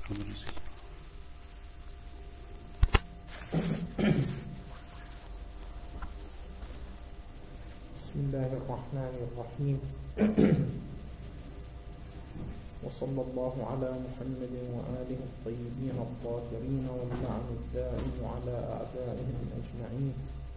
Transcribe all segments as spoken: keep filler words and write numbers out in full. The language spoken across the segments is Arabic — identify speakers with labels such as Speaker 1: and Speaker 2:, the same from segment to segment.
Speaker 1: بسم الله الرحمن الرحيم. وصلى الله على محمد وآله الطيبين الطاهرين واللعن الدائم على أعدائهم أجمعين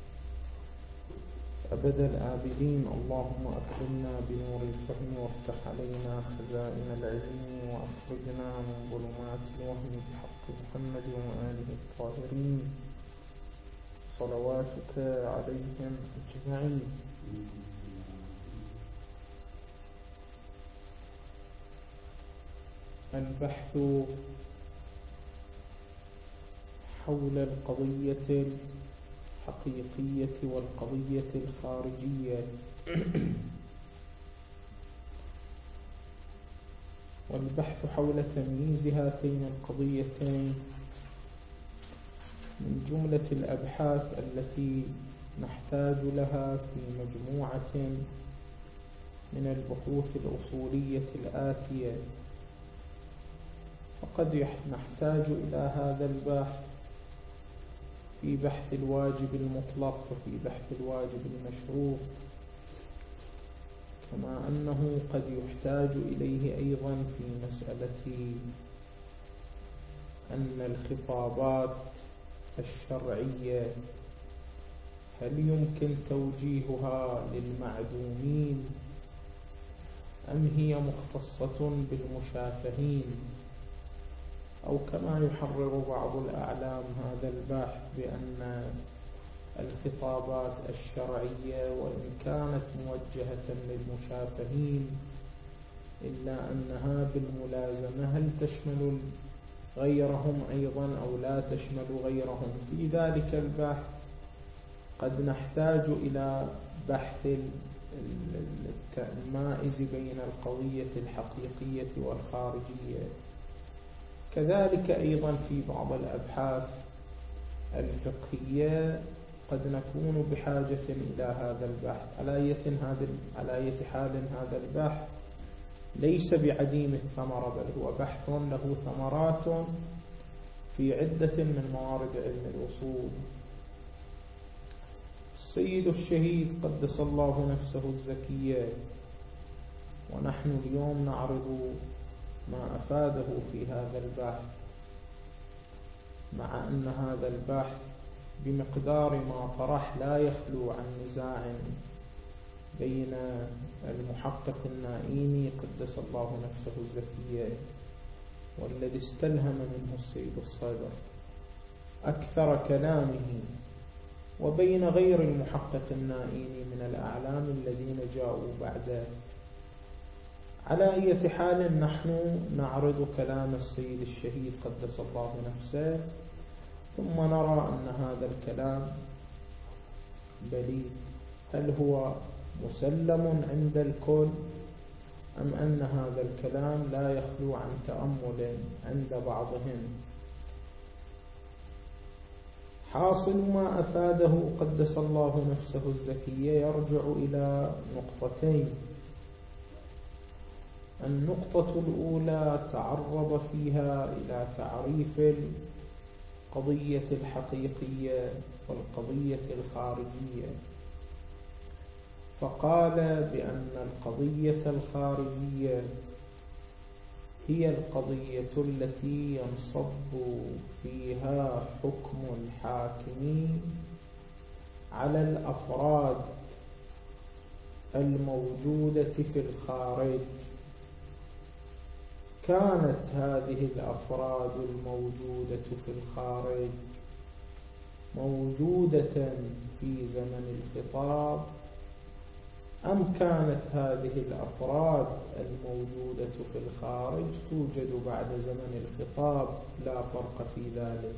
Speaker 1: أبد الآبدين. اللهم أكرمنا بنور الفهم وافتح علينا خزائن العلم وأخرجنا من ظلمات الوهم بحق محمد وآله الطاهرين صلواتك عليهم أجمعين. البحث حول القضية الحقيقية والقضية الخارجية والبحث حول تمييز هاتين القضيتين من جملة الأبحاث التي نحتاج لها في مجموعة من البحوث الأصولية الآتية. فقد نحتاج إلى هذا البحث في بحث الواجب المطلق وفي بحث الواجب المشروط، كما أنه قد يحتاج إليه أيضا في مسألة أن الخطابات الشرعية هل يمكن توجيهها للمعدومين أم هي مختصة بالمشافهين، أو كما يحرر بعض الأعلام هذا البحث بأن الخطابات الشرعية وإن كانت موجهة للمشافهين إلا أنها بالملازمة هل تشمل غيرهم أيضا أو لا تشمل غيرهم. في ذلك البحث قد نحتاج إلى بحث المائز بين القضية الحقيقية والخارجية. كذلك أيضا في بعض الأبحاث الفقهية قد نكون بحاجة إلى هذا البحث. على أي حال هذا البحث ليس بعديم الثمرة، بل هو بحث له ثمرات في عدة من موارد علم الأصول. السيد الشهيد قدس الله نفسه الزكية، ونحن اليوم نعرض ما أفاده في هذا البحث، مع أن هذا البحث بمقدار ما طرح لا يخلو عن نزاع بين المحقق النائيني قدس الله نفسه الزكية والذي استلهم منه السيد الصدر أكثر كلامه، وبين غير المحقق النائيني من الأعلام الذين جاءوا بعده. على أي حال نحن نعرض كلام السيد الشهيد قدس الله نفسه، ثم نرى أن هذا الكلام بليد، هل هو مسلم عند الكل أم أن هذا الكلام لا يخلو عن تأمل عند بعضهم. حاصل ما أفاده قدس الله نفسه الزكية يرجع إلى نقطتين. النقطة الأولى تعرض فيها إلى تعريف القضية الحقيقية والقضية الخارجية، فقال بأن القضية الخارجية هي القضية التي ينصب فيها حكم الحاكم على الأفراد الموجودة في الخارج، كانت هذه الأفراد الموجودة في الخارج موجودة في زمن الخطاب أم كانت هذه الأفراد الموجودة في الخارج توجد بعد زمن الخطاب، لا فرق في ذلك.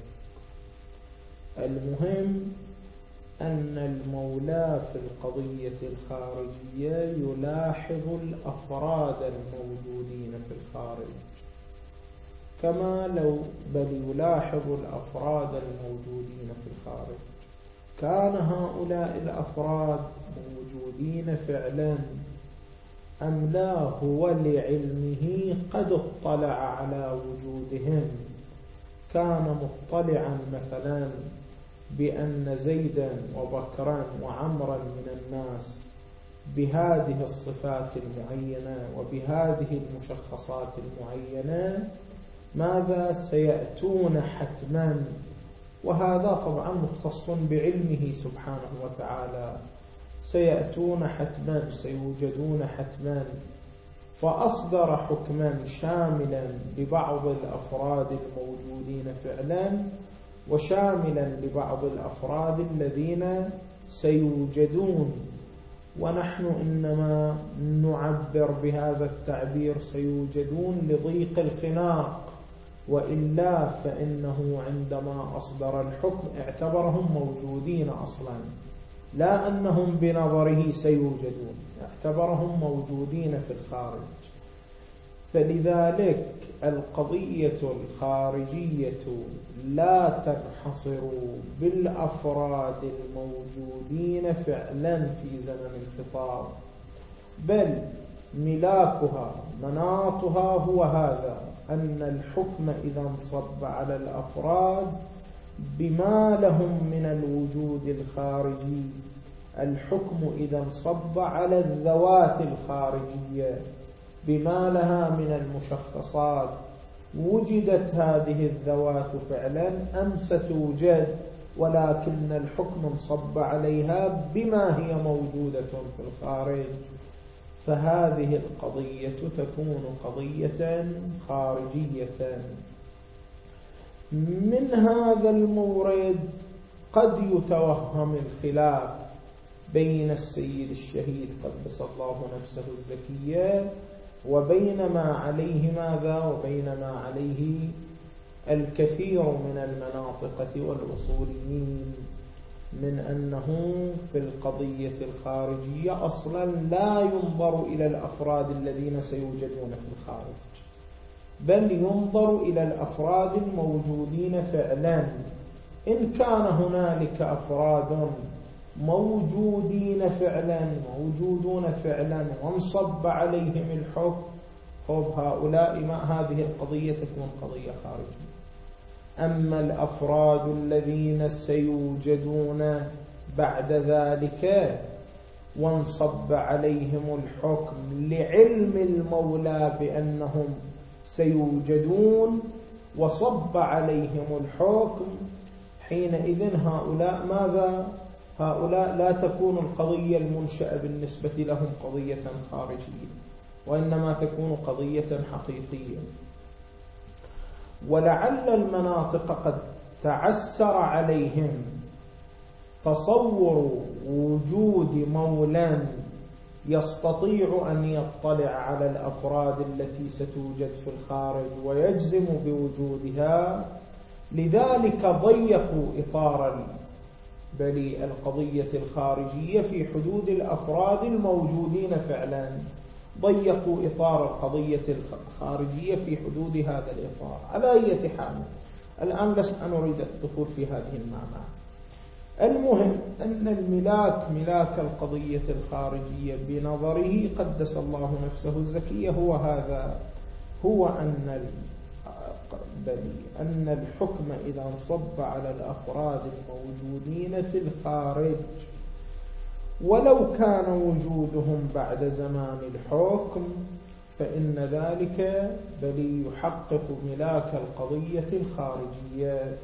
Speaker 1: المهم أن المولى في القضية الخارجية يلاحظ الأفراد الموجودين في الخارج، كما لو بل يلاحظ الأفراد الموجودين في الخارج. كان هؤلاء الأفراد موجودين فعلا أم لا هو لعلمه قد اطلع على وجودهم، كان مطلعا مثلا بأن زيدا وبكرا وعمرا من الناس بهذه الصفات المعينة وبهذه المشخصات المعينة ماذا سيأتون حتما، وهذا طبعا مختص بعلمه سبحانه وتعالى، سيأتون حتما سيوجدون حتما. فأصدر حكما شاملا لبعض الأفراد الموجودين فعلا وشاملا لبعض الأفراد الذين سيوجدون، ونحن إنما نعبر بهذا التعبير سيوجدون لضيق الخناق، وإلا فإنه عندما أصدر الحكم اعتبرهم موجودين أصلا، لا أنهم بنظره سيوجدون، اعتبرهم موجودين في الخارج. فلذلك القضية الخارجية لا تنحصر بالأفراد الموجودين فعلا في زمن الخطاب، بل ملاكها مناطها هو هذا، أن الحكم إذا انصب على الأفراد بما لهم من الوجود الخارجي، الحكم إذا انصب على الذوات الخارجية بما لها من المشخصات، وجدت هذه الذوات فعلا أم ستوجد، ولكن الحكم انصب عليها بما هي موجودة في الخارج، فهذه القضية تكون قضية خارجية. من هذا المورد قد يتوهم الخلاف بين السيد الشهيد قدس الله نفسه الزكية وبين ما عليه ماذا وبين ما عليه الكثير من المناطقة والأصوليين، من أنه في القضية الخارجية أصلا لا ينظر إلى الأفراد الذين سيوجدون في الخارج، بل ينظر إلى الأفراد الموجودين فعلا. إن كان هنالك أفراد موجودين فعلا موجودون فعلا وانصب عليهم الحكم، خب هؤلاء ما هذه القضية تكون قضية خارجية. أما الأفراد الذين سيوجدون بعد ذلك وانصب عليهم الحكم لعلم المولى بأنهم سيوجدون وصب عليهم الحكم، حينئذ هؤلاء ماذا؟ هؤلاء لا تكون القضية المنشأة بالنسبة لهم قضية خارجية، وإنما تكون قضية حقيقية. ولعل المناطق قد تعسر عليهم تصور وجود مولى يستطيع أن يطلع على الأفراد التي ستوجد في الخارج ويجزم بوجودها، لذلك ضيقوا إطار بل القضية الخارجية في حدود الأفراد الموجودين فعلا، ضيقوا إطار القضية الخارجية في حدود هذا الإطار. على أي حال الآن لسنا نريد الدخول في هذه المعاني. المهم أن الملاك ملاك القضية الخارجية بنظره قدس الله نفسه الزكية هو هذا، هو أن بل أن الحكم إذا انصب على الأفراد الموجودين في الخارج ولو كان وجودهم بعد زمان الحكم فإن ذلك بل يحقق ملاك القضية الخارجية.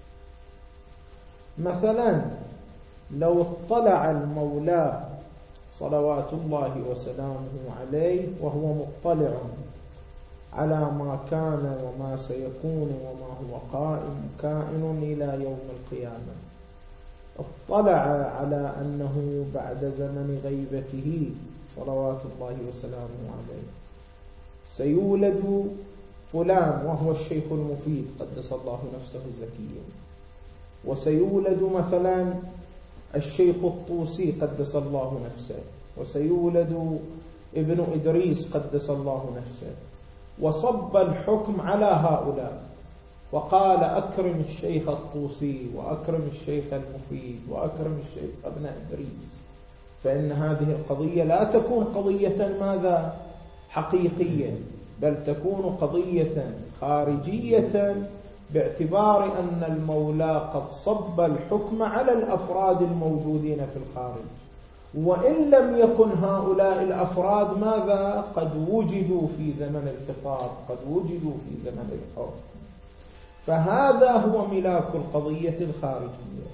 Speaker 1: مثلا لو اطلع المولى صلوات الله وسلامه عليه وهو مطلع على ما كان وما سيكون وما هو قائم كائن إلى يوم القيامة، اطلع على أنه بعد زمن غيبته صلوات الله وسلامه عليه سيولد فلان وهو الشيخ المفيد قدس الله نفسه الزكية، وسيولد مثلا الشيخ الطوسي قدس الله نفسه، وسيولد ابن إدريس قدس الله نفسه، وصب الحكم على هؤلاء وقال أكرم الشيخ الطوسي وأكرم الشيخ المفيد وأكرم الشيخ ابن إدريس فإن هذه القضية لا تكون قضية ماذا حقيقية، بل تكون قضية خارجية، باعتبار أن المولى قد صب الحكم على الأفراد الموجودين في الخارج، وإن لم يكن هؤلاء الأفراد ماذا قد وجدوا في زمن الخطاب، قد وجدوا في زمن الحكم. فهذا هو ملاك القضية الخارجية.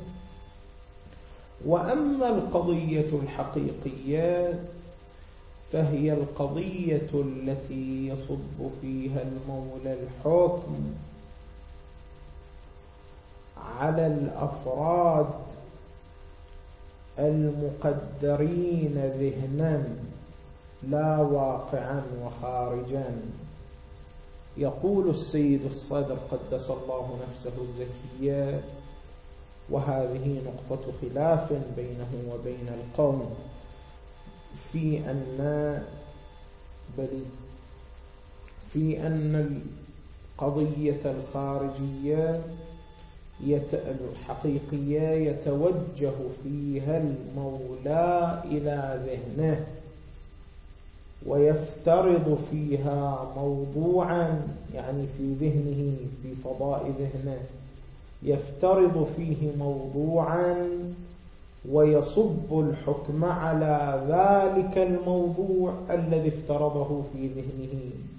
Speaker 1: وأما القضية الحقيقية فهي القضية التي يصب فيها المولى الحكم على الأفراد المقدرين ذهنا لا واقعا وخارجا. يقول السيد الصدر قدس الله نفسه الزكية، وهذه نقطة خلاف بينه وبين القوم، في أن بل في أن القضية الخارجية الحقيقية يتوجه فيها المولى إلى ذهنه ويفترض فيها موضوعا، يعني في ذهنه في فضاء ذهنه يفترض فيه موضوعا ويصب الحكم على ذلك الموضوع الذي افترضه في ذهنه،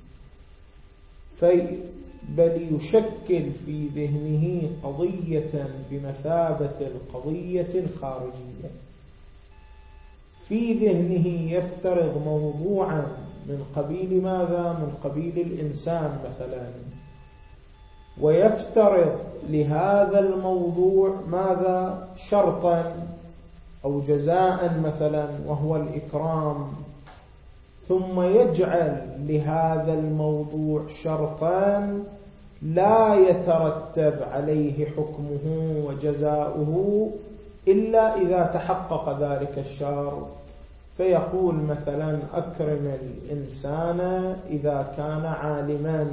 Speaker 1: في بل يشكل في ذهنه قضية بمثابة القضية الخارجية. في ذهنه يفترض موضوعا من قبيل ماذا؟ من قبيل الإنسان مثلا، ويفترض لهذا الموضوع ماذا؟ شرطا أو جزاء مثلا، وهو الإكرام، ثم يجعل لهذا الموضوع شرطا لا يترتب عليه حكمه وجزاؤه إلا إذا تحقق ذلك الشرط. فيقول مثلا أكرم الإنسان إذا كان عالما.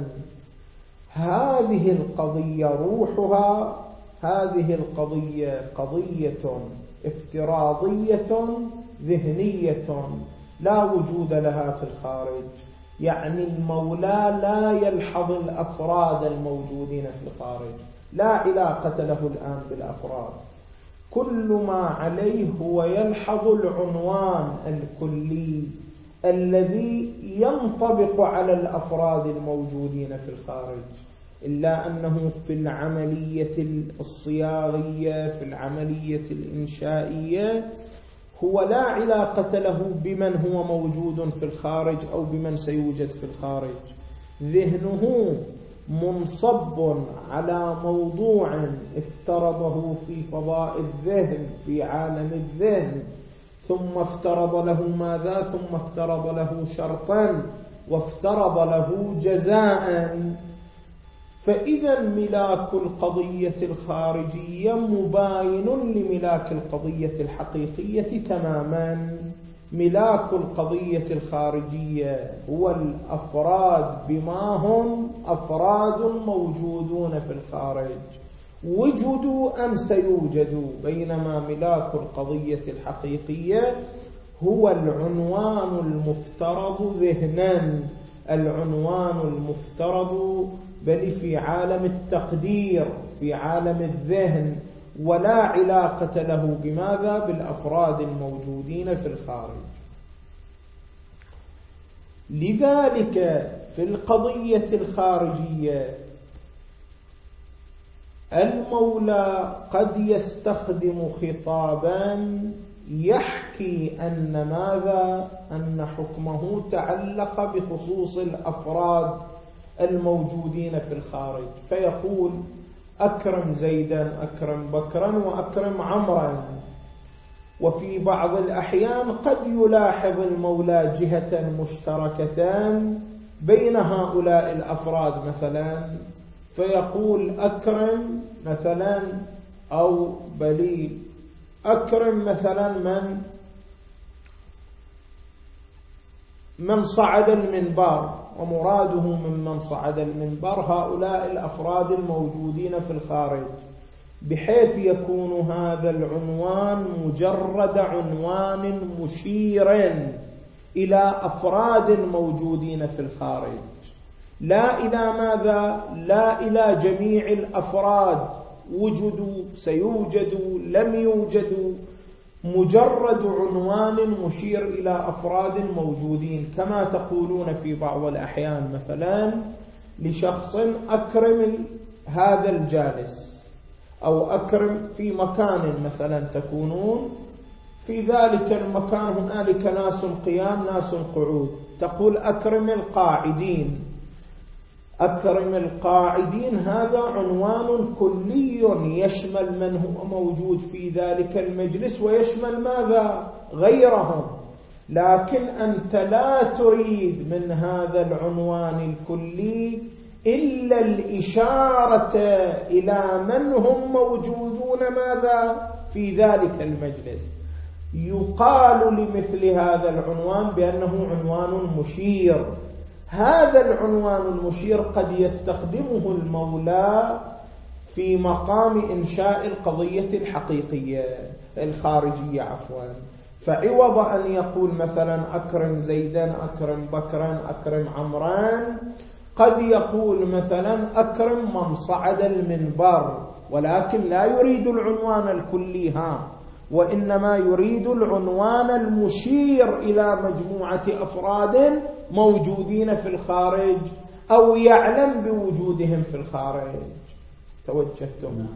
Speaker 1: هذه القضية روحها، هذه القضية قضية افتراضية ذهنية لا وجود لها في الخارج، يعني المولى لا يلحظ الأفراد الموجودين في الخارج، لا علاقة له الآن بالأفراد، كل ما عليه هو يلحظ العنوان الكلي الذي ينطبق على الأفراد الموجودين في الخارج، إلا أنه في العملية الصياغية في العملية الإنشائية هو لا علاقة له بمن هو موجود في الخارج أو بمن سيوجد في الخارج. ذهنه منصب على موضوع افترضه في فضاء الذهن في عالم الذهن، ثم افترض له ماذا؟ ثم افترض له شرطا وافترض له جزاء. فإذا ملاك القضية الخارجية مباين لملاك القضية الحقيقية تماما. ملاك القضية الخارجية هو الأفراد بما هم أفراد موجودون في الخارج، وجدوا أم سيوجدوا، بينما ملاك القضية الحقيقية هو العنوان المفترض ذهنا، العنوان المفترض بل في عالم التقدير في عالم الذهن، ولا علاقة له بماذا؟ بالأفراد الموجودين في الخارج. لذلك في القضية الخارجية المولى قد يستخدم خطابا يحكي أن ماذا؟ أن حكمه تعلق بخصوص الأفراد الموجودين في الخارج، فيقول أكرم زيدا، أكرم بكرا، وأكرم عمرا. وفي بعض الأحيان قد يلاحظ المولى جهة مشتركة بين هؤلاء الأفراد مثلا، فيقول أكرم مثلا أو بلي أكرم مثلا من من صعد المنبر، ومراده من من صعد المنبر هؤلاء الأفراد الموجودين في الخارج. بحيث يكون هذا العنوان مجرد عنوان مشير إلى أفراد موجودين في الخارج، لا إلى ماذا؟ لا إلى جميع الأفراد، وجدوا، سيوجدوا، لم يوجدوا، مجرد عنوان مشير إلى أفراد موجودين. كما تقولون في بعض الأحيان مثلا لشخص أكرم هذا الجالس، أو أكرم في مكان مثلا تكونون في ذلك المكان هنالك ناس قيام ناس قعود، تقول أكرم القاعدين. أكرم القاعدين هذا عنوان كلي يشمل من هو موجود في ذلك المجلس ويشمل ماذا؟ غيرهم. لكن أنت لا تريد من هذا العنوان الكلي إلا الإشارة إلى من هم موجودون ماذا؟ في ذلك المجلس. يقال لمثل هذا العنوان بأنه عنوان مشير. هذا العنوان المشير قد يستخدمه المولى في مقام إنشاء القضية الحقيقية الخارجية عفوا، فعوض أن يقول مثلا أكرم زيدا، أكرم بكرا، أكرم عمران، قد يقول مثلا أكرم من صعد المنبر، ولكن لا يريد العنوان الكلي ها، وإنما يريد العنوان المشير إلى مجموعة أفراد موجودين في الخارج أو يعلم بوجودهم في الخارج. توجهتم؟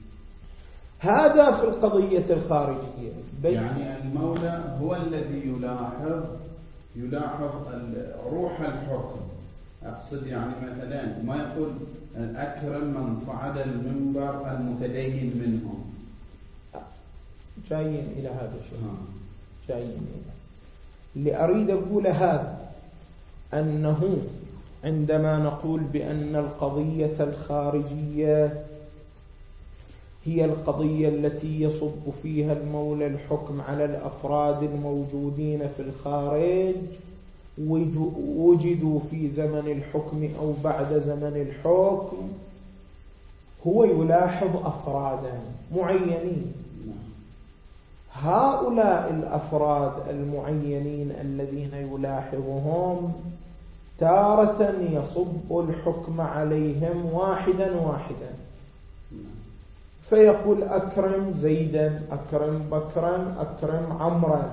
Speaker 1: هذا في القضية الخارجية.
Speaker 2: يعني المولى هو الذي يلاحظ يلاحظ روح الحكم. أقصد يعني مثلا ما يقول أكرم من صعد المنبر المتدين منهم.
Speaker 1: جايين إلى هذا الشيء، جايين إلى اللي أريد أقول هذا، أنه عندما نقول بأن القضية الخارجية هي القضية التي يصب فيها المولى الحكم على الأفراد الموجودين في الخارج وجدوا في زمن الحكم أو بعد زمن الحكم، هو يلاحظ أفرادا معينين. هؤلاء الأفراد المعينين الذين يلاحظهم تارة يصب الحكم عليهم واحدا واحدا، فيقول أكرم زيدا، أكرم بكرا، أكرم عمرا.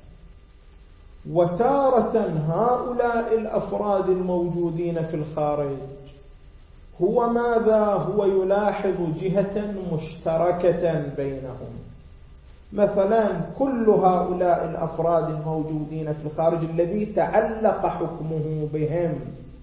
Speaker 1: وتارة هؤلاء الأفراد الموجودين في الخارج هو ماذا؟ هو يلاحظ جهة مشتركة بينهم. مثلا كل هؤلاء الأفراد الموجودين في الخارج الذي تعلق حكمه بهم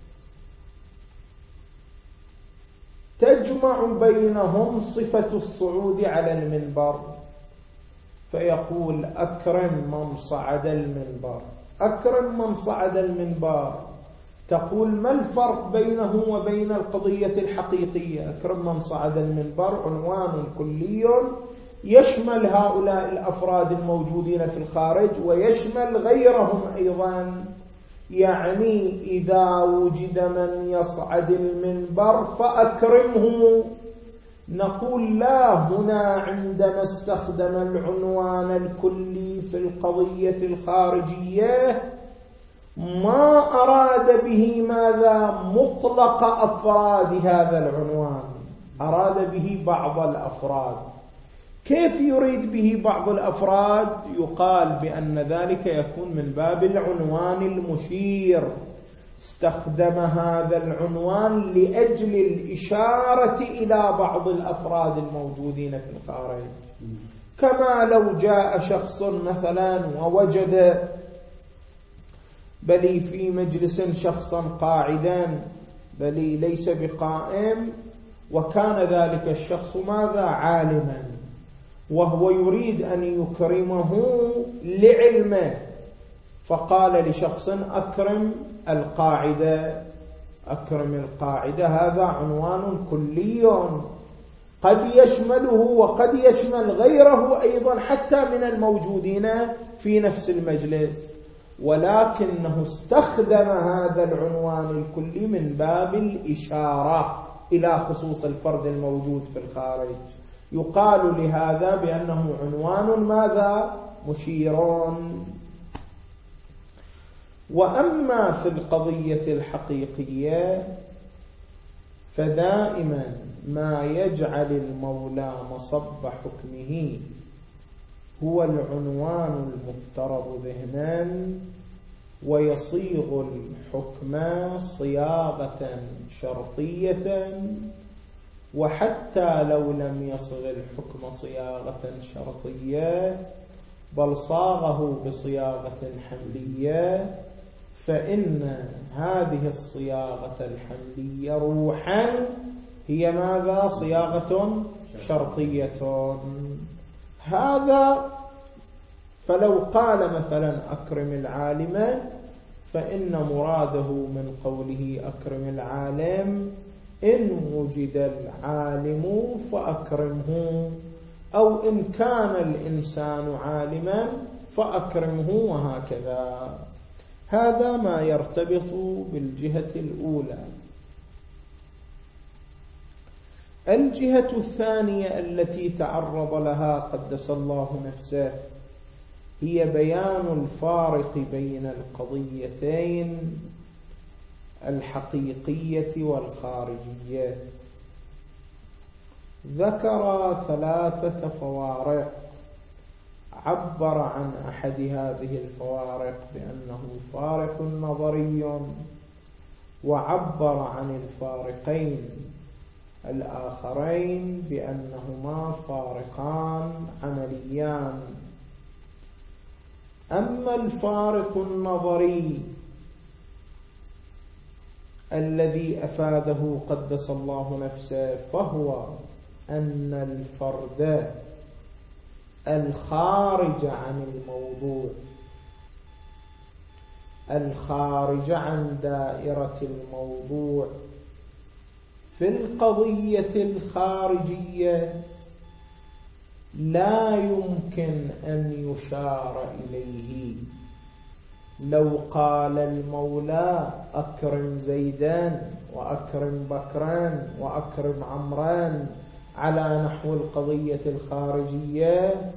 Speaker 1: تجمع بينهم صفة الصعود على المنبر، فيقول أكرم من صعد المنبر، أكرم من صعد المنبر. تقول ما الفرق بينه وبين القضية الحقيقية؟ أكرم من صعد المنبر عنوان كلي يشمل هؤلاء الأفراد الموجودين في الخارج ويشمل غيرهم أيضا. يعني إذا وجد من يصعد المنبر فأكرمه. نقول لا، هنا عندما استخدم العنوان الكلي في القضية الخارجية ما أراد به ماذا؟ مطلق أفراد هذا العنوان، أراد به بعض الأفراد. كيف يريد به بعض الأفراد؟ يقال بأن ذلك يكون من باب العنوان المشير، استخدم هذا العنوان لأجل الإشارة إلى بعض الأفراد الموجودين في الخارج. كما لو جاء شخص مثلا ووجد بلي في مجلس شخصا قاعدا بلي ليس بقائم، وكان ذلك الشخص ماذا؟ عالما، وهو يريد أن يكرمه لعلمه، فقال لشخص أكرم القاعدة، أكرم القاعدة. هذا عنوان كلي قد يشمله وقد يشمل غيره أيضا حتى من الموجودين في نفس المجلس، ولكنه استخدم هذا العنوان الكلي من باب الإشارة إلى خصوص الفرد الموجود في الخارج. يقال لهذا بأنه عنوان ماذا؟ مشيرون. وأما في القضية الحقيقية فدائما ما يجعل المولى مصب حكمه هو العنوان المفترض ذهنا، ويصيغ الحكم صياغة شرطية، وحتى لو لم يصغ الحكم صياغة شرطية بل صاغه بصياغة حملية، فإن هذه الصياغة الحملية روحا هي ماذا؟ صياغة شرطية. هذا فلو قال مثلا أكرم العالم فإن مراده من قوله أكرم العالم إن وجد العالم فأكرمه، أو إن كان الإنسان عالما فأكرمه، وهكذا. هذا ما يرتبط بالجهة الأولى. الجهة الثانية التي تعرض لها قدس الله نفسه هي بيان الفارق بين القضيتين الحقيقية والخارجية. ذكر ثلاثة فوارق، عبر عن أحد هذه الفوارق بأنه فارق نظري، وعبر عن الفارقين الآخرين بأنهما فارقان عمليان. أما الفارق النظري الذي أفاده قدس الله نفسه فهو أن الفرد الخارج عن الموضوع، الخارج عن دائرة الموضوع في القضية الخارجية لا يمكن أن يشار إليه. لو قال المولى أكرم زيدان وأكرم بكران وأكرم عمران على نحو القضية الخارجية،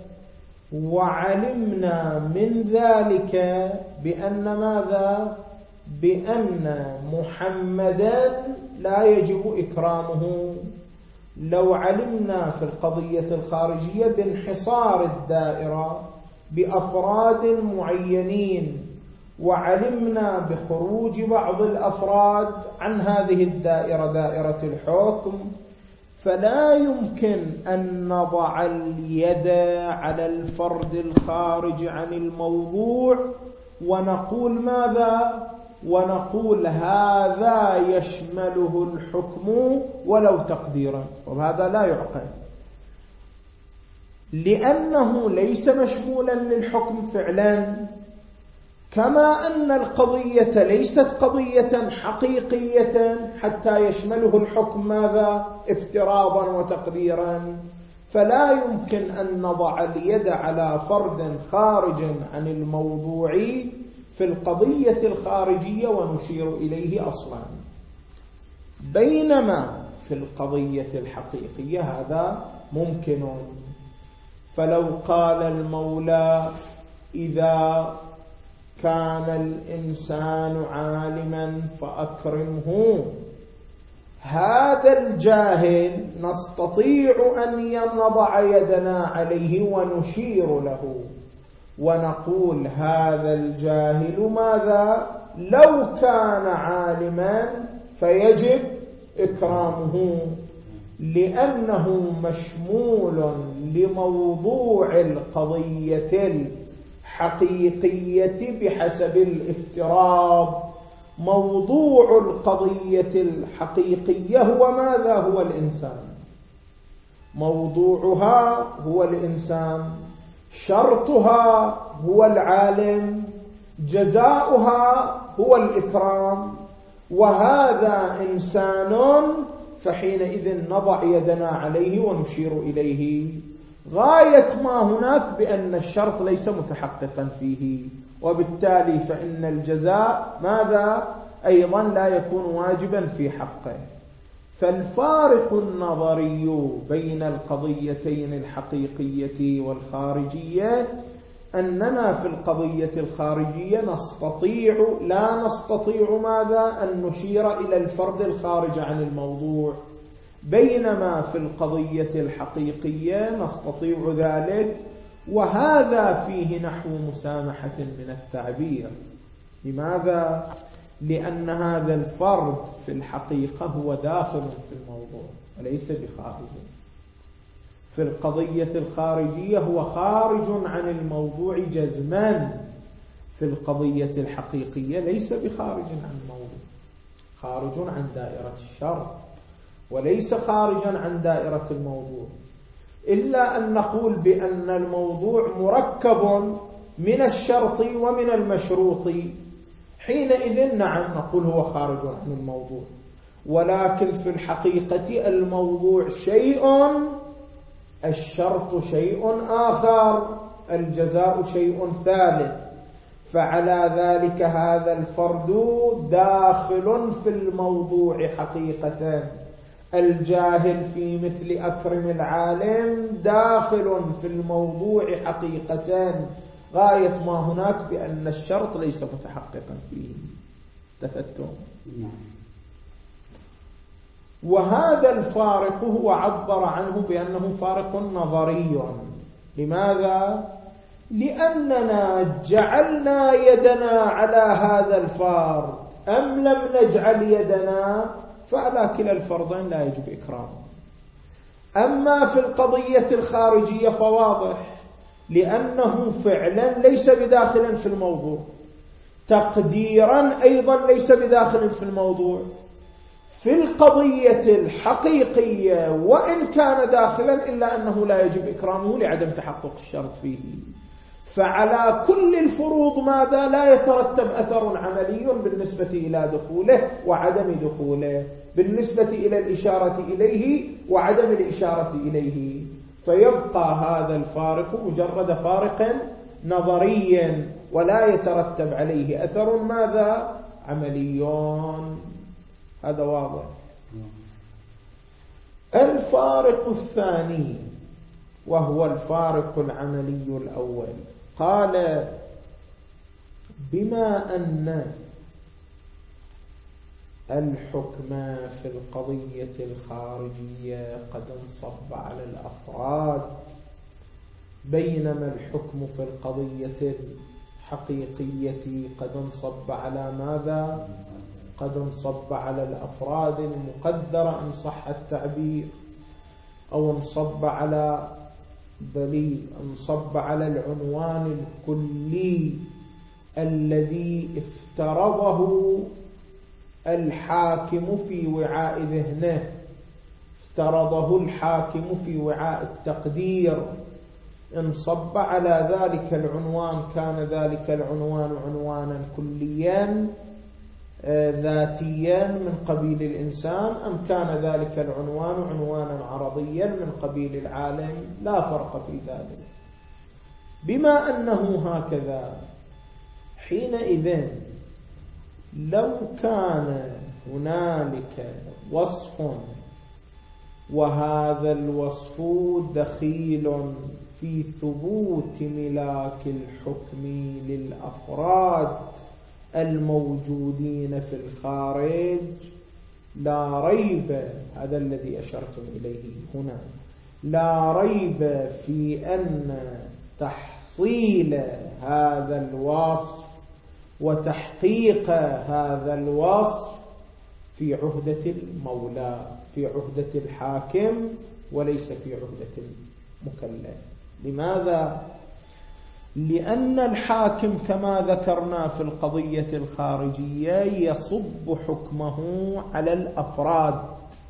Speaker 1: وعلمنا من ذلك بأن ماذا؟ بأن محمدا لا يجب إكرامه. لو علمنا في القضية الخارجية بانحصار الدائرة بأفراد معينين، وعلمنا بخروج بعض الأفراد عن هذه الدائرة دائرة الحكم، فلا يمكن أن نضع اليد على الفرد الخارج عن الموضوع ونقول ماذا؟ ونقول هذا يشمله الحكم ولو تقديرا، وهذا لا يعقل، لأنه ليس مشمولا للحكم فعلا، كما أن القضية ليست قضية حقيقية حتى يشمله الحكم ماذا؟ افتراضا وتقديرا. فلا يمكن أن نضع اليد على فرد خارج عن الموضوع في القضية الخارجية ونشير إليه أصلا، بينما في القضية الحقيقية هذا ممكن. فلو قال المولى إذا كان الإنسان عالما فأكرمه، هذا الجاهل نستطيع أن نضع يدنا عليه ونشير له ونقول هذا الجاهل ماذا؟ لو كان عالما فيجب إكرامه، لأنه مشمول لموضوع القضية الحقيقية بحسب الافتراض. موضوع القضية الحقيقية هو ماذا؟ هو الإنسان، موضوعها هو الإنسان، شرطها هو العالم، جزاؤها هو الإكرام، وهذا إنسان، فحينئذ نضع يدنا عليه ونشير إليه. غاية ما هناك بأن الشرط ليس متحققا فيه، وبالتالي فإن الجزاء ماذا؟ أيضا لا يكون واجبا في حقه. فالفارق النظري بين القضيتين الحقيقية والخارجية أننا في القضية الخارجية نستطيع لا نستطيع ماذا؟ أن نشير إلى الفرد الخارج عن الموضوع، بينما في القضية الحقيقية نستطيع ذلك، وهذا فيه نحو مسامحة من التعبير. لماذا؟ لأن هذا الفرد في الحقيقة هو داخل في الموضوع وليس بخارج. في القضية الخارجية هو خارج عن الموضوع جزما، في القضية الحقيقية ليس بخارج عن الموضوع، خارج عن دائرة الشرط وليس خارجا عن دائرة الموضوع، إلا أن نقول بأن الموضوع مركب من الشرط ومن المشروط، حينئذ نعم نقول هو خارج عن الموضوع. ولكن في الحقيقة الموضوع شيء، الشرط شيء آخر، الجزاء شيء ثالث، فعلى ذلك هذا الفرد داخل في الموضوع حقيقة. الجاهل في مثل أكرم العالم داخل في الموضوع حقيقة، غاية ما هناك بأن الشرط ليس متحققا فيه. تفتون؟ وهذا الفارق هو عبر عنه بأنه فارق نظري. لماذا؟ لأننا جعلنا يدنا على هذا الفرد أم لم نجعل يدنا، فعلى كلا الفرضين لا يجب إكرامه. أما في القضية الخارجية فواضح، لأنه فعلا ليس بداخل في الموضوع، تقديرا أيضا ليس بداخل في الموضوع. في القضية الحقيقية وإن كان داخلا إلا أنه لا يجب إكرامه لعدم تحقق الشرط فيه. فعلى كل الفروض ماذا؟ لا يترتب أثر عملي بالنسبة إلى دخوله وعدم دخوله، بالنسبة إلى الإشارة إليه وعدم الإشارة إليه، فيبقى هذا الفارق مجرد فارق نظري ولا يترتب عليه أثر ماذا؟ عمليون. هذا واضح. الفارق الثاني وهو الفارق العملي الأول، قال بما أن الحكم في القضية الخارجية قد انصب على الأفراد، بينما الحكم في القضية الحقيقية قد انصب على ماذا؟ قد انصب على الأفراد المقدرة إن صح التعبير، أو انصب على بل انصب على العنوان الكلي الذي افترضه الحاكم في وعاء ذهنه، افترضه الحاكم في وعاء التقدير، انصب على ذلك العنوان، كان ذلك العنوان عنوانا كليا ذاتيا من قبيل الإنسان، أم كان ذلك العنوان عنوانا عرضيا من قبيل العالم، لا فرق في ذلك. بما أنه هكذا، حينئذ لو كان هنالك وصف وهذا الوصف دخيل في ثبوت ملاك الحكم للأفراد الموجودين في الخارج، لا ريب، هذا الذي أشرتم إليه هنا، لا ريب في أن تحصيل هذا الوصف وتحقيق هذا الوصف في عهدة المولى، في عهدة الحاكم، وليس في عهدة المكلف. لماذا؟ لأن الحاكم كما ذكرنا في القضية الخارجية يصب حكمه على الأفراد،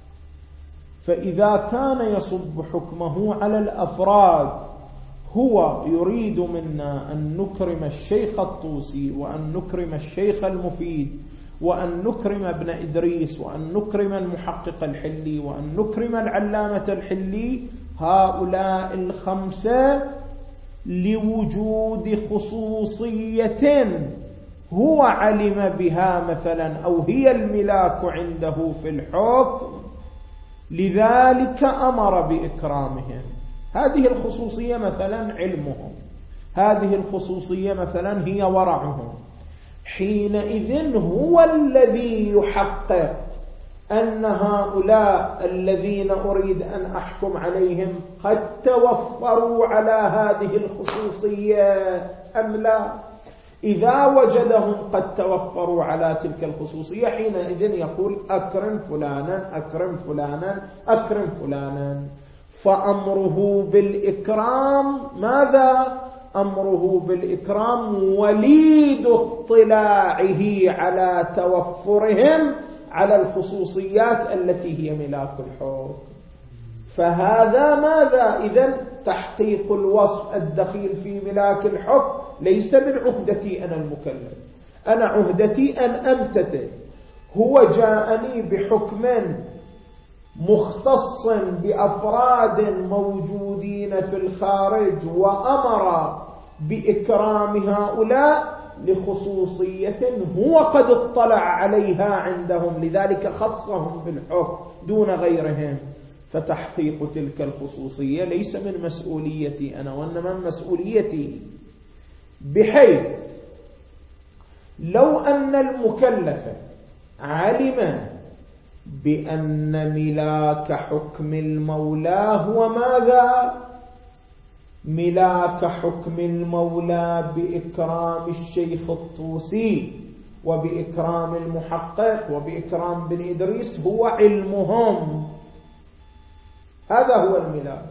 Speaker 1: فإذا كان يصب حكمه على الأفراد هو يريد منا أن نكرم الشيخ الطوسي وأن نكرم الشيخ المفيد وأن نكرم ابن إدريس وأن نكرم المحقق الحلي وأن نكرم العلامة الحلي، هؤلاء الخمسة لوجود خصوصية هو علم بها مثلا، أو هي الملاك عنده في الحكم، لذلك أمر بإكرامهم. هذه الخصوصية مثلا علمهم، هذه الخصوصية مثلا هي ورعهم. حينئذ هو الذي يحقق أن هؤلاء الذين أريد أن أحكم عليهم قد توفروا على هذه الخصوصية أم لا. إذا وجدهم قد توفروا على تلك الخصوصية حينئذ يقول أكرم فلانا أكرم فلانا أكرم فلانا. فأمره بالإكرام ماذا؟ أمره بالإكرام وليد اطلاعه على توفرهم على الخصوصيات التي هي ملاك الحكم. فهذا ماذا؟ إذن تحقيق الوصف الدخيل في ملاك الحكم ليس من عهدتي أنا المكلف، أنا عهدتي أن أمتثل. هو جاءني بحكم مختص بأفراد موجودين في الخارج وأمر بإكرام هؤلاء لخصوصية هو قد اطلع عليها عندهم، لذلك خصهم بالحكم دون غيرهم. فتحقيق تلك الخصوصية ليس من مسؤوليتي أنا وإنما من مسؤوليتي، بحيث لو أن المكلف علم بأن ملاك حكم المولى هو ماذا؟ ملاك حكم المولى بإكرام الشيخ الطوسي وبإكرام المحقق وبإكرام بن إدريس هو علمهم، هذا هو الملاك.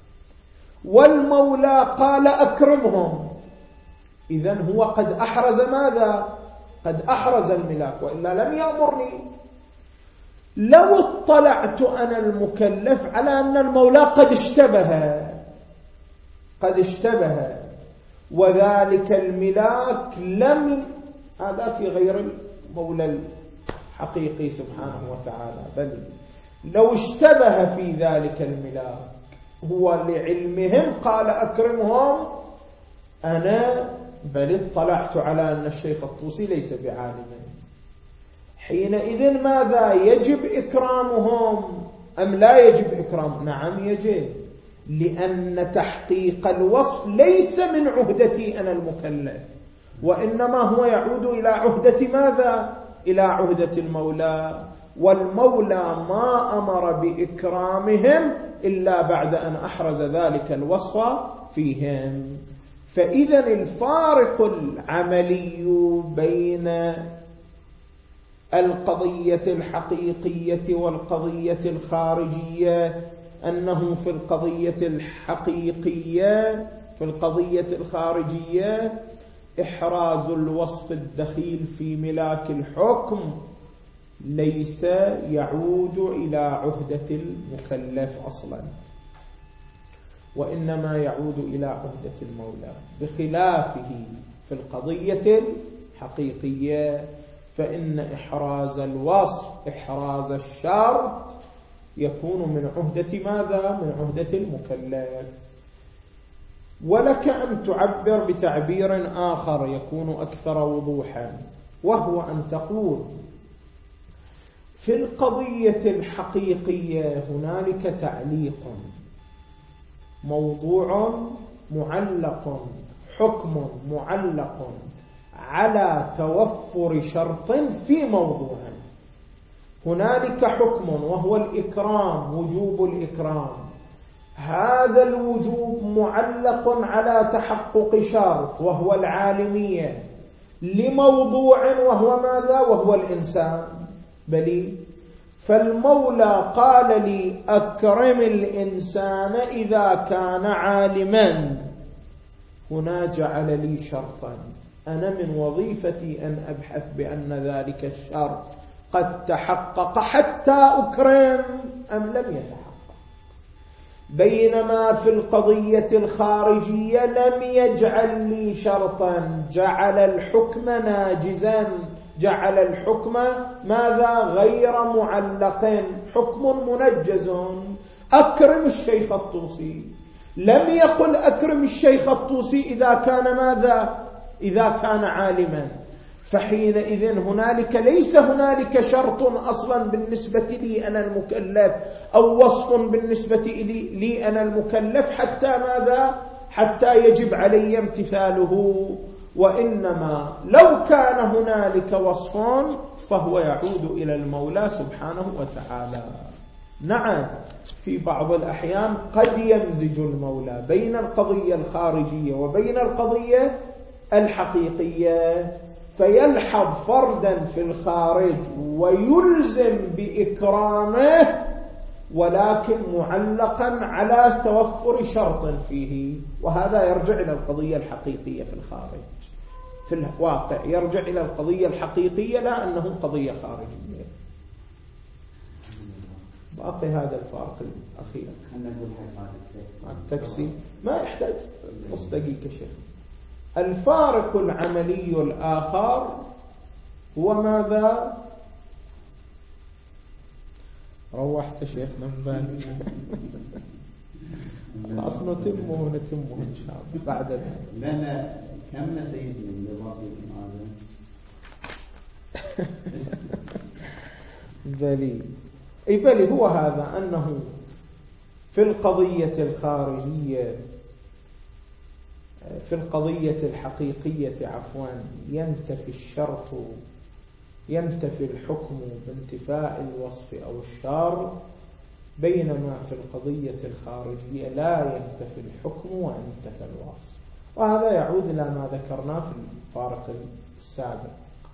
Speaker 1: والمولى قال أكرمهم، إذن هو قد أحرز ماذا؟ قد أحرز الملاك، وإلا لم يأمرني. لو اطلعت أنا المكلف على أن المولى قد اشتبه قد اشتبه وذلك الملاك لم، هذا في غير المولى الحقيقي سبحانه وتعالى، بل لو اشتبه في ذلك الملاك هو لعلمهم قال أكرمهم، أنا بل اطلعت على أن الشيخ الطوسي ليس بعالم، حينئذ ماذا؟ يجب إكرامهم أم لا يجب إكرامهم؟ نعم يجب، لأن تحقيق الوصف ليس من عهدتي أنا المكلف، وإنما هو يعود إلى عهدة ماذا؟ إلى عهدة المولى. والمولى ما أمر بإكرامهم إلا بعد أن أحرز ذلك الوصف فيهم. فإذا الفارق العملي بين القضية الحقيقية والقضية الخارجية أنه في القضية الحقيقية في القضية الخارجية إحراز الوصف الدخيل في ملاك الحكم ليس يعود إلى عهدة المكلف أصلا، وإنما يعود إلى عهدة المولى، بخلافه في القضية الحقيقية فإن إحراز الوصف إحراز الشرط يكون من عهدة ماذا؟ من عهدة المكلف. ولك أن تعبر بتعبير آخر يكون أكثر وضوحا، وهو أن تقول في القضية الحقيقية هنالك تعليق، موضوع معلق، حكم معلق على توفر شرط في موضوع. هنالك حكم وهو الإكرام، وجوب الإكرام، هذا الوجوب معلق على تحقق شرط وهو العالمية لموضوع وهو ماذا؟ وهو الإنسان. بلي فالمولى قال لي أكرم الإنسان إذا كان عالما، هنا جعل لي شرطا، أنا من وظيفتي أن أبحث بأن ذلك الشرط قد تحقق حتى أكرم أم لم يتحقق. بينما في القضية الخارجية لم يجعل لي شرطا، جعل الحكم ناجزا، جعل الحكم ماذا؟ غير معلق، حكم منجز. أكرم الشيخ الطوسي، لم يقل أكرم الشيخ الطوسي إذا كان ماذا؟ إذا كان عالما، فحينئذ هنالك ليس هنالك شرط أصلا بالنسبة لي أنا المكلف أو وصف بالنسبة لي, لي أنا المكلف حتى ماذا؟ حتى يجب علي امتثاله. وإنما لو كان هنالك وصف فهو يعود إلى المولى سبحانه وتعالى. نعم في بعض الأحيان قد يمزج المولى بين القضية الخارجية وبين القضية الحقيقية، فيلحظ فردا في الخارج ويلزم بإكرامه ولكن معلقا على توفر شرط فيه، وهذا يرجع إلى القضية الحقيقية في الخارج. في الواقع يرجع إلى القضية الحقيقية لا أنه قضية خارجية. باقي هذا الفارق الأخير. التاكسي ما يحتاج نص دقيقة شيخ. الفارق العملي الآخر هو ماذا؟ روحت شيخ من بالي. خلاص نتمه نتمه إن شاء الله بعد ذلك.
Speaker 2: لنا كم سيد من
Speaker 1: بلي أي بلي هو هذا أنه في القضية الخارجية في القضية الحقيقية عفوا ينتفي الشرط ينتفي الحكم بانتفاء الوصف أو الشرط، بينما في القضية الخارجية لا ينتفي الحكم وينتفي الوصف. وهذا يعود إلى ما ذكرناه في الفارق السابق.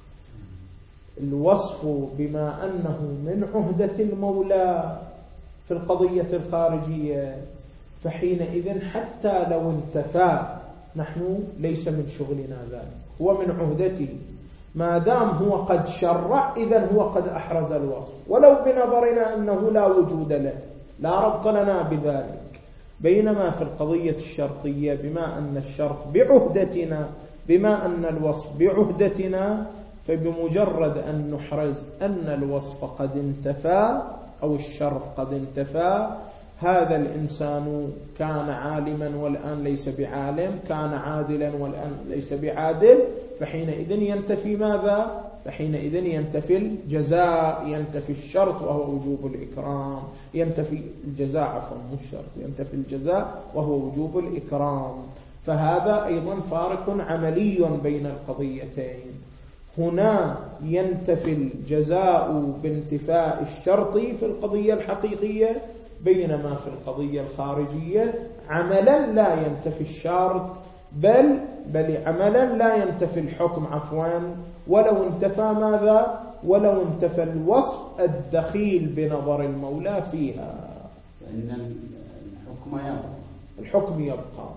Speaker 1: الوصف بما أنه من عهدة المولى في القضية الخارجية فحينئذ حتى لو انتفى نحن ليس من شغلنا ذلك، هو من عهدته ما دام هو قد شرع إذن هو قد أحرز الوصف، ولو بنظرنا أنه لا وجود له لا ربط لنا بذلك. بينما في القضية الشرطية بما أن الشرط بعهدتنا بما أن الوصف بعهدتنا فبمجرد أن نحرز أن الوصف قد انتفى أو الشرط قد انتفى، هذا الإنسان كان عالما والآن ليس بعالم، كان عادلا والآن ليس بعادل، فحينئذ ينتفي ماذا؟ فحينئذ ينتفي الجزاء، ينتفي الشرط وهو وجوب الإكرام، ينتفي الجزاء عفوا مو الشرط، ينتفي الجزاء وهو وجوب الإكرام. فهذا أيضا فارق عملي بين القضيتين. هنا ينتفي الجزاء بانتفاء الشرط في القضية الحقيقية، بينما في القضية الخارجية عملا لا ينتفي الشرط بل بل عملا لا ينتفي الحكم عفوا، ولو انتفى ماذا؟ ولو انتفى الوصف الدخيل بنظر المولى فيها،
Speaker 2: فإن الحكم يبقى
Speaker 1: الحكم يبقى.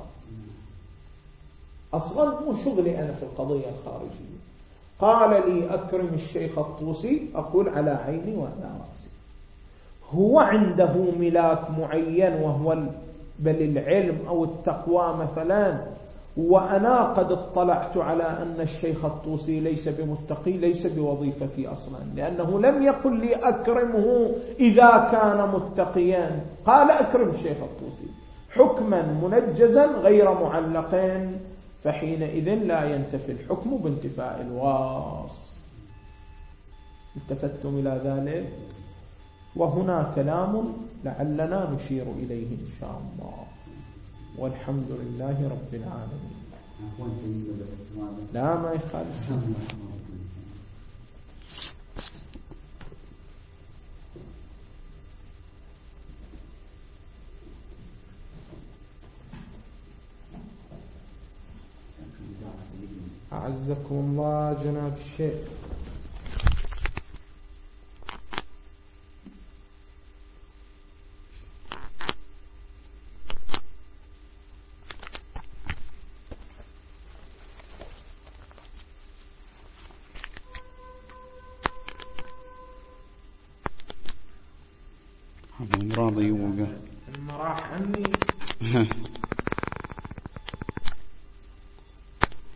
Speaker 1: أصلا مو شغلي أنا في القضية الخارجية. قال لي أكرم الشيخ الطوسي، أقول على عيني وعلى رأسي. هو عنده ملاك معين وهو بل العلم أو التقوى مثلا، وأنا قد اطلعت على أن الشيخ الطوسي ليس بمتقي، ليس بوظيفتي أصلا، لأنه لم يقل لي أكرمه إذا كان متقيا، قال أكرم الشيخ الطوسي حكما منجزا غير معلقين، فحينئذ لا ينتفي الحكم بانتفاء الوصف. التفتم إلى ذلك؟ وهنا كلام لعلنا نشير إليه إن شاء الله، والحمد لله رب العالمين. لا ما يخالف. أعزكم الله جناب الشيخ.
Speaker 2: راضي وقع
Speaker 1: المراح عني